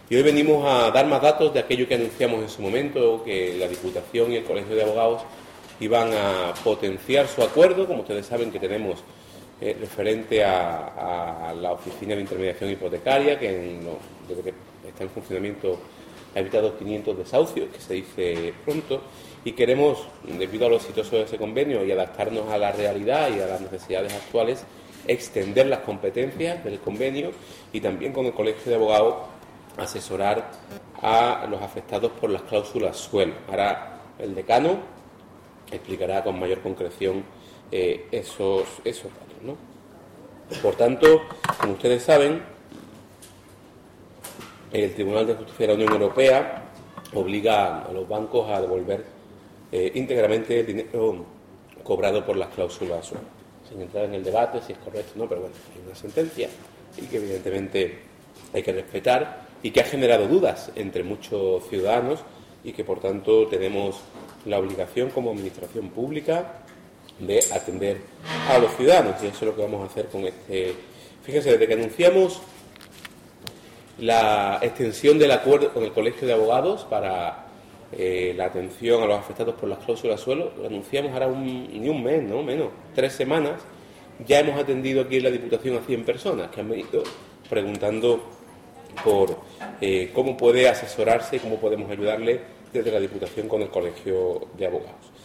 Y hoy venimos a dar más datos de aquello que anunciamos en su momento, que la Diputación y el Colegio de Abogados iban a potenciar su acuerdo, como ustedes saben que tenemos referente a la Oficina de Intermediación Hipotecaria, que desde que está en funcionamiento ha evitado 500 desahucios, que se dice pronto, y queremos, debido a lo exitoso de ese convenio y adaptarnos a la realidad y a las necesidades actuales, extender las competencias del convenio y también con el Colegio de Abogados asesorar a los afectados por las cláusulas suelo. Ahora el decano explicará con mayor concreción esos datos, ¿no? Por tanto, como ustedes saben, el Tribunal de Justicia de la Unión Europea obliga a los bancos a devolver íntegramente el dinero cobrado por las cláusulas suelo, sin entrar en el debate si es correcto o no, pero bueno, hay una sentencia y que evidentemente hay que respetar y que ha generado dudas entre muchos ciudadanos y que por tanto tenemos la obligación como administración pública de atender a los ciudadanos, y eso es lo que vamos a hacer con este. Fíjense, desde que anunciamos la extensión del acuerdo con el Colegio de Abogados para la atención a los afectados por las cláusulas suelo, lo anunciamos ahora ni un mes, no menos, 3 semanas, ya hemos atendido aquí en la Diputación a 100 personas que han venido preguntando por cómo puede asesorarse y cómo podemos ayudarle desde la Diputación con el Colegio de Abogados.